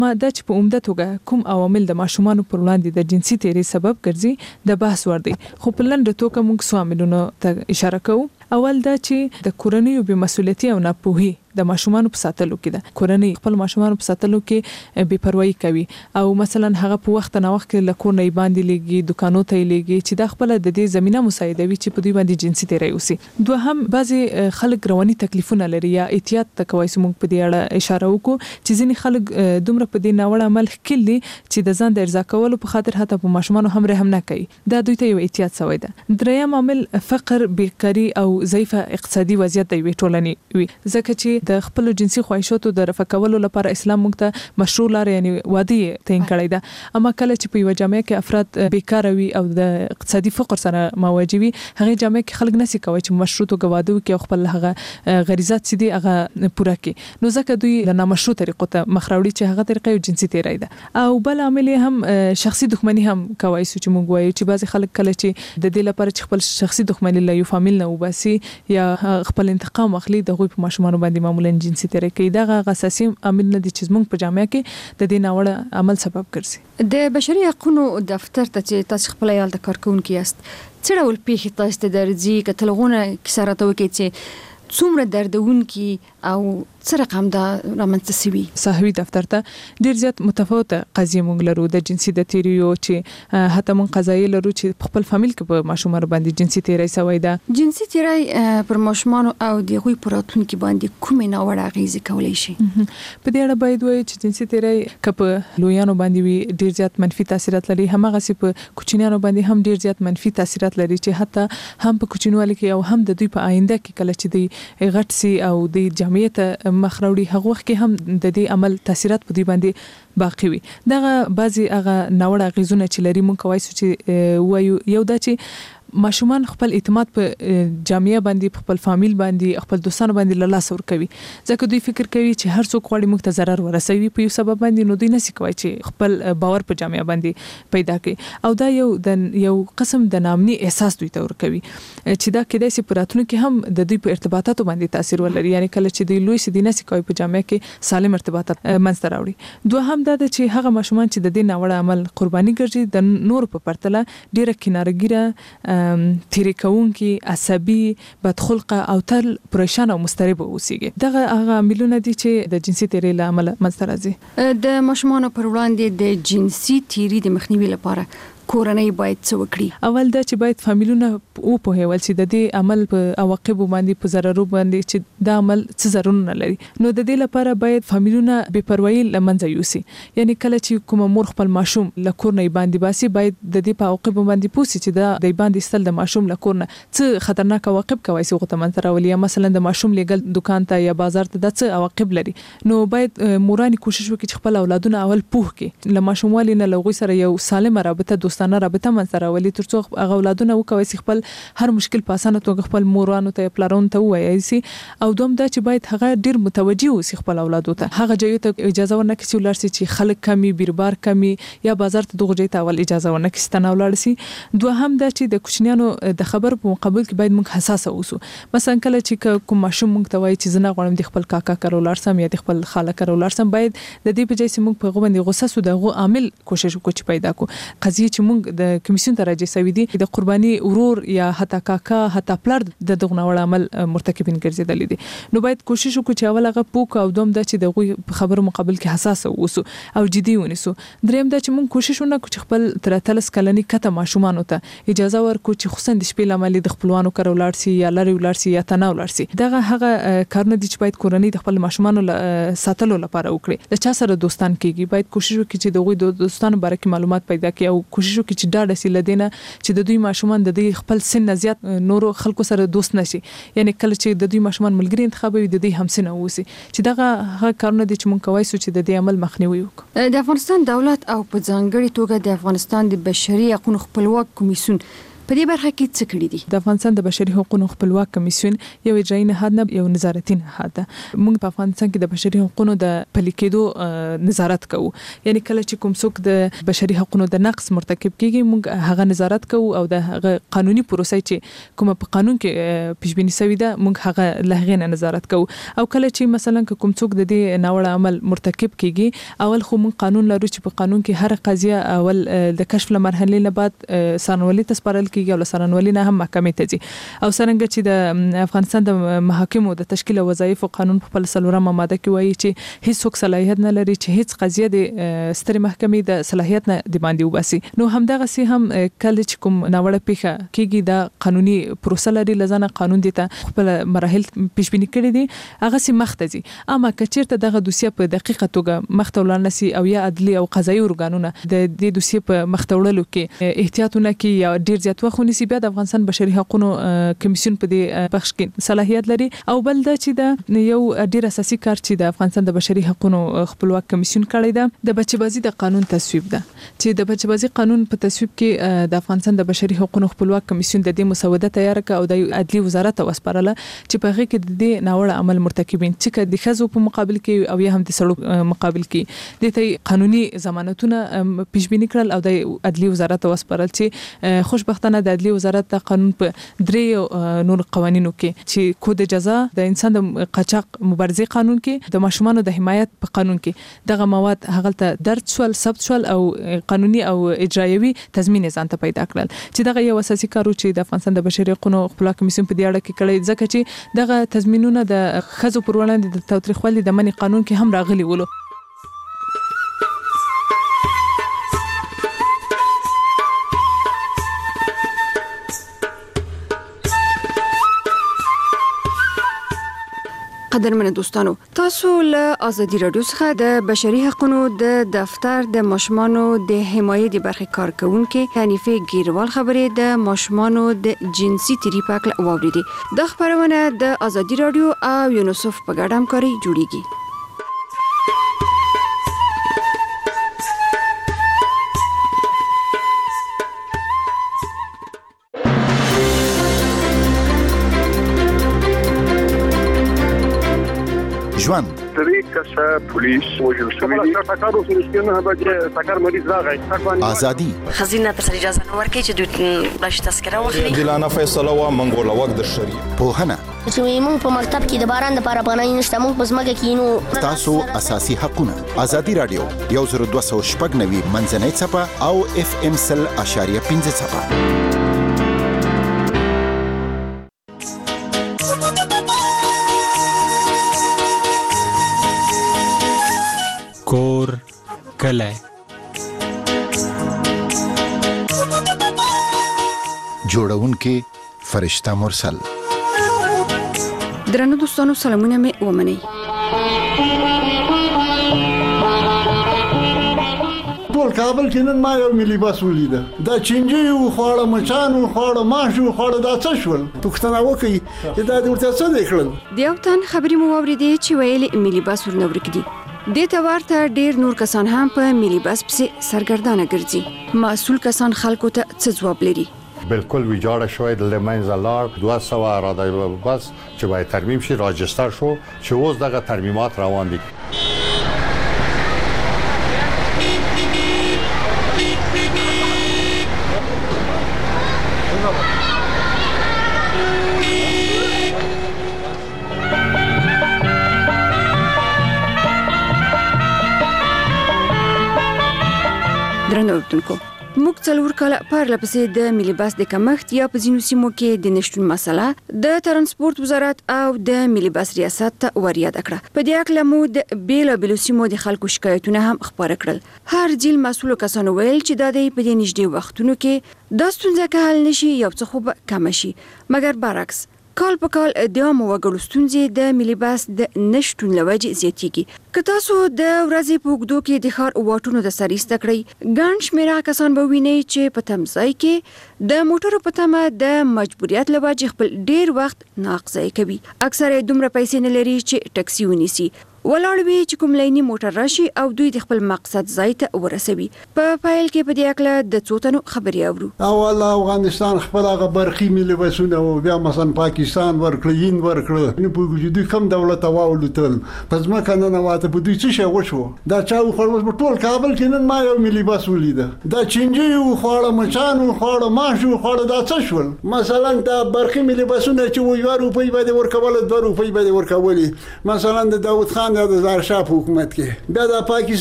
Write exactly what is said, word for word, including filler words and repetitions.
ما دا چې په عمده توګه کوم عوامل د ماشومان پر وړاندې د جنسي تیري سبب ګرځي د بحث وړ دي. خو په لنډه توګه موږ څو عاملونو ته اشاره کوو. اول دا چې د کورنۍ بې مسؤلیتي او ناپوهي د ماشومان په ساتلو کې ده. کورنۍ خپل ماشومان په ساتلو کې بے پروايي کوي او مثلا هغه په وخت نه وخت کې لکور نه باندې لګي دکانو ته لګي چې د خپل د دې زمينه مساعدوي چې په دوی باندې جنسي تیری وسی. دوهم بعضي خلک رواني تکلیفونه لري یا احتیاط تکوي سمون په دې اړه اشاره وکړو چې ځینې خلک دومره په دې ناوړه عمل کړي چې د ځان د ارزا کولو په خاطر حتی په ماشومان هم رحم نه کوي. دا دوی ته یو احتیاط سوی ده. دریم عامل فقر، بیکاری او ضعیفه اقتصادي وضعیت دی وی ټولنې وي، ځکه چې د خپل جنسي خواهشاتو د رفع کولو لپاره اسلام موږ ته مشروع لار یعنی واده تعین کړی ده. اما کله چې په یو جامعه کې افراد بیکاره وي او د اقتصادي فقر سره مواجه وي، هغه جامعه کې خلک نشي کوي چې مشروع توګه واده وکړي او خپل هغه غریزات سي دي هغه پوره کړي. نو ځکه دوی له نامشروع طریقو ته مخراوړي چې هغه طریقې جنسي تیری ده. او بل عامل هم شخصي دښمنی هم کوي چې موږ وایو چې بعضي خلک کله چې د دې لپاره چې خپل شخصي دښمنی له یو فامیل نه وباسي یا خپل انتقام اخلي، د غوي په ماشومان باندې معمولا جنسي تیری کوي. دا اساسي عامل نه دي چې موږ په جامعه کې د دې ناوړه عمل سبب ګرځي. د بشري حقوقو دفتر ته چې تاسو خپل یال د کارکونکو یاست، څه ډول پیښې تاسو ته درځي کتلغونه کسرته وکړي چې څومره دردونکي او څه رقم دا رامنځته شوي؟ صحوي دفتر ته ډیر زیات متفاوته قضیې موږ لرو د جنسي د تیریو چې حتی موږ قضایي لرو چې خپل فامیل کې په ماشومان باندې جنسي تیری سوی ده. جنسي تیری پر ماشومان او د غوي پراتونکو باندې کومه ناوړه اغیزه کولای شي؟ په دې اړه باید وایي چې جنسي تیری کپ لویانو باندې وي ډیر زیات منفي تاثیرات لري، همغه سي په کوچنیانو باندې هم ډیر زیات منفي تاثیرات لري چې حتی هم په کوچنوالي کې او هم د دوی په آینده کې کله چې دی غټ سي او د جامعه ته مخراوړي هغه وخت کې هم د دې عمل تاثیرات په دې باندې باقی وي. دغه بعضي هغه ناوړه غیزونه چې لري مونږ کوي چې وایو یو دا چې ماشومان خپل اعتماد په جامعه باندې خپل فامیل باندې خپل دوستانو باندې له لاس ور کوي، ځکه دوی فکر کوي چې هر څوک غواړي موږ ته ضرر ورسوي په یو سبب باندې، نو دوی نشي کوي چې خپل باور په جامعه باندې پیدا کړي او دا یو د یو قسم د نامني احساس دوی ته ور کوي چې دا کېدای شي پراتونکو کې هم د دوی په ارتباطاتو باندې تاثیر ولري، یعنی کله چې دوی لوی سي دي نشي کوي په جامعه کې سالم ارتباطات منځته راوړي. دوهم دا چې هغه ماشومان چې د دې ناوړه عمل قرباني ګرځي د نور په پرتله ډیره کنارګیره تیری کوونکی، عصبي، بدخلقه او تل پریشان او مضطرب اوسېږي. دغه هغه عاملونه دي چې د جنسي تیری له امله منځته راځي. د ماشومان پر وړاندې د جنسي تیری د مخنیوي لپاره کورنۍ باید څه وکړي؟ اول دا چې باید فامیلونه او په هیول چې د دې عمل په عواقب باندې په ضررو باندې چې دا عمل څه ضررونه لري، نو د دې لپاره باید فامیلونه بے پروايي لمنځه یوسي. یعنی کله چې کوم مور خپل ماشوم لکور نه باندې باسي باید د دې په عواقب باندې پوښتنه چې دا د باندې استل د ماشوم لکور نه څه خطرناک عواقب کوي چې غوته منتر ولیا مثلا د ماشوم لګل دکان ته یا بازار ته د څه عواقب لري. نو باید مورانی کوشش وکړي چې خپل اولادونه اول پوه کړي له ماشوموالي نه لغوي سره یو سالم رابطه دوستانه رابطه منځته راولي، ترڅو هغه اولادونه وکوي چې خپل هر مشکل په اسانه توګه خپل مورانو ته پلارونو ته وایي سي. او دوم دا چې باید هغه ډیر متوجي اوسي خپل اولادو ته، هغه ځای ته اجازه ورنکړي چې ولر سي چې خلک کمی بیربار کمی یا بازار ته دغه ځای ته اول اجازه ورنکړي چې تنه ولر سي. دوهم دا چې د کوچنیانو د خبر په مقابل کې باید موږ حساس اوسو. مثلا کله چې کوم ماشوم موږ ته وایي چې زنه غواړم د خپل کاکا کارو لارسم یا د خپل خاله کارو لارسم، باید د دې په ځای چې موږ په غوښنه غوسه سو دغه عامل کوشش وکړو چې پیدا کو قضیه چې موږ د کمیسیون ته راځي سوي دي د قرباني ورور یا حتی کاکا حتی پلار د دغه نوړ عمل مرتکبین ګرځیدل دي. نو باید کوشش وکړو چې اول هغه پوک او دوم د چې دغه خبرو مقابل کې حساس اوسو او جدي ونیسو. دریم دا چې موږ کوشش وکړو چې خپل تر اتلس کلنی کته ماشومان ته اجازه ورکړو چې خصوصا د شپې لامل د خپلوانو کارو لارسي یا لری ولارسي یا تناو لارسي. دغه هغه کارونه دي چې باید کورنۍ د خپل ماشومان ساتلو لپاره وکړي. د چا سره دوستان کېږي باید کوشش وکړي چې دغه دوستانو باره کې معلومات پیدا کړي او کوشش وکړي چې دا د سیلدینه چې د دوی ماشومان د دوی خپل سن زیات نورو خلکو سره دوست نشي، یعنی کله چې د دوی ماشومان ملګری انتخابوي د دوی همسنه اوسي، چې دغه هغه کارونه دي چې مونږ کوي چې د دې عمل مخنیوي وکړو. د افغانستان دولت او په ځانګړي توګه د افغانستان د بشري حقوقو خپلواک کمیسیون په دې برخه کې څه کړی دي؟ د افغانستان د بشري حقوقو خپلواک کمیسیون یو اجرایي نهاد نه یو نظارتي نهاد ده. موږ په افغانستان کې د بشري حقوقو د پلي کېدو نظارت کوو. یعنی کله چې کوم څوک د بشري حقوقو د نقص مرتکب کیږي موږ هغه نظارت کوو او د هغه قانوني پروسې چې کوم په قانون کې پیشبینی شوی ده موږ هغه لهغه نظارت کوو. او کله چې مثلا کوم څوک د دې ناوړه عمل مرتکب کیږي اول خو موږ قانون لرو چې په قانون کې هر قضیه اول د کشف لمرحله نه بعد سرنولي تسپارل کیږي او سرنولي نه هم محکمې ته ځي. او څنګه چې د افغانستان د محاکمو د تشکیل او وظایف قانون په خپل څلورمه ماده کې وایي چې هیڅ څوک صلاحیت نه لري چې هیڅ قضیه د سترې محکمې د صلاحیت نه د باندې وباسي. نو همدغه سي هم کله چې کوم ناوړه پیښه کیږي د قانوني پروسه لري لزانه قانون دي ته خپل مراحل پیشبینی کړی دي هغه سي مخته ځي. اما کچیرته دغه دوسیه په دقیقه توګه مخته ولنسي او یا عدلي او قضایي ارګانونه د دې دوسیه په مخته وړلو کې احتیاطونه کوي یا ډیر زیات وخت ونیسي بیا د افغانستان بشري حقوقو کمیسیون په دې بخش کې صلاحیت لري. او بل دا چې د یو ډیر اساسي کار چې د افغانستان د بشري حقوقو خپلواک کمیسیون کړی ده د بچبازي د قانون تصویب ده چې د بچبازي قانون په تصویب کې د افغانستان د بشري حقوقو خپلواک کمیسیون د دې مسوده تیار کړ او د عدلي وزارت ته وسپارله چې په هغه کې د دې ناوړه عمل مرتکبین چې د خزو په مقابل کې او یا هم د سړو مقابل کې د ته قانوني ضمانتونه پیشبینی کړل او د عدلي وزارت ته وسپارل چې خوشبختانه د عدلي وزارت د قانون په درې نور قوانینو کې چې کود جزا د انسان د قاچاق مبارزه قانون کې د ماشومانو د حمایت په قانون کې دغه مواد هغه ته درج شول ثبت شول او قانوني او اجرایوي تضمین ځان ته پیدا کړل چې دغه یو اساسي کار چې د افغانستان د بشري حقوقو خپلواک کمیسیون په دې اړه کې کړی ځکه چې دغه تضمینونه د خزو پر وړاندې د تاوتریخوالي د منع قانون کې هم راغلي ولو. قدرمن دوستانو تاسو له ازادي رادیو څخه د بشري حقوقو د دفتر د ماشومانو د حمایت د برخې کارکونکو حنیفه ګیروال خبرې د ماشومانو د جنسي تیری په اړه واوریدي. د خبرونه د ازادي رادیو او یونیسف په ګډه همکاري جوړیږي. ژوند طریق کسا پولیس وجل شوی دی ټاکر اوس نشته نه به ټاکر مریض راغی ازادي خزینه تر اجازه نه ورکړي چې دوی بلش تذکره واخلي دلانه فیصله وا منګول وخت د شری په هنه چې موږ په مکتب کې د باران د لپاره پناه نشته موږ په ځمکه کې نو تاسو اساسي حقونه ازادي رادیو یو زر دوه سوه شپږ نوي منځنۍ صفه او اف ام سل اشاریه پنځه صفه. کور کله جوړون کې فرشتہ مرسل. درنو دوستانو سلامونه مې ومنئ. ټول کابل کې نن ما یو ملي بس ولیده دا چنجي او خواړه مچان او خواړه ماشو خواړه دا څه شول پښتنه وکي دا د ورته څه دیکھل دیو تن خبري مو اوریدې چې ویلي ملي بس ورنه ورکدي د توارته ډیر نور کسان هم په ملي بس پسې سرګردانه ګرځي. مسؤل کسان خلکو ته څه ځواب لري؟ بالکل ویجاړه شوی د لمنز لار دوه سوه اراده بس چې باید ترمیم شي راجستر شو چې اوس دغه ترمیمات روان دي. درنو اوریدونکو موږ څلور کاله پرله پسې د ملي بس د کمښت یا په ځینو سیمو کې د نشټون مسله د ترانسپورت وزارت او د ملي بس ریاست ته وریاد کړه. په دې اړه مو د بیل بیل سیمو د خلکو شکایتونه هم خبر کړل. هر ځل مسؤل کسانو ویل چې د دې په دې نږدې وختونو کې د ستونزې که حل نشي یو څه خو کم شي مګر برعکس کال په کال د عامو وګړو ستونزې د ملي بس د نشټون لوجې زیاتېږي. که تاسو د ورځې په اوږدو کې د ښار واټونو د سر ایسته کړئ ګڼ شمېره کسان به وینئ چې په تمځای کې د موټرو په تمه د مجبوریت له وجې خپل ډیر وخت ناقضایي کوي. اکثره دومره پیسې نه لري چې ټکسي ونیسي ولاړ وي چې کوم لینی موټر راشي او دوی د خپل مقصد ځای ته ورسوي. په فایل کې په دې اکله د څو تنو خبري اورو. اول افغانستان خپل هغه برخي ملي بسونه او بیا مثلا پاکستان ورکړ هند ورکړ نو په وجودي کم دولت واولتل پس ما کنه نه واته په دوی څه شو وشو دا چا خو ټول کابل کې نن ما یو ملي بس ولیده دا چنجي او خاړه مچان او خاړه ماشو خاړه دا څه شول مثلا دا برخي ملي بسونه چې و یو روپۍ باندې ورکول دوه روپۍ باندې ورکولي مثلا د داوود خان د زارشاه حکومت کې بیا د پاکستان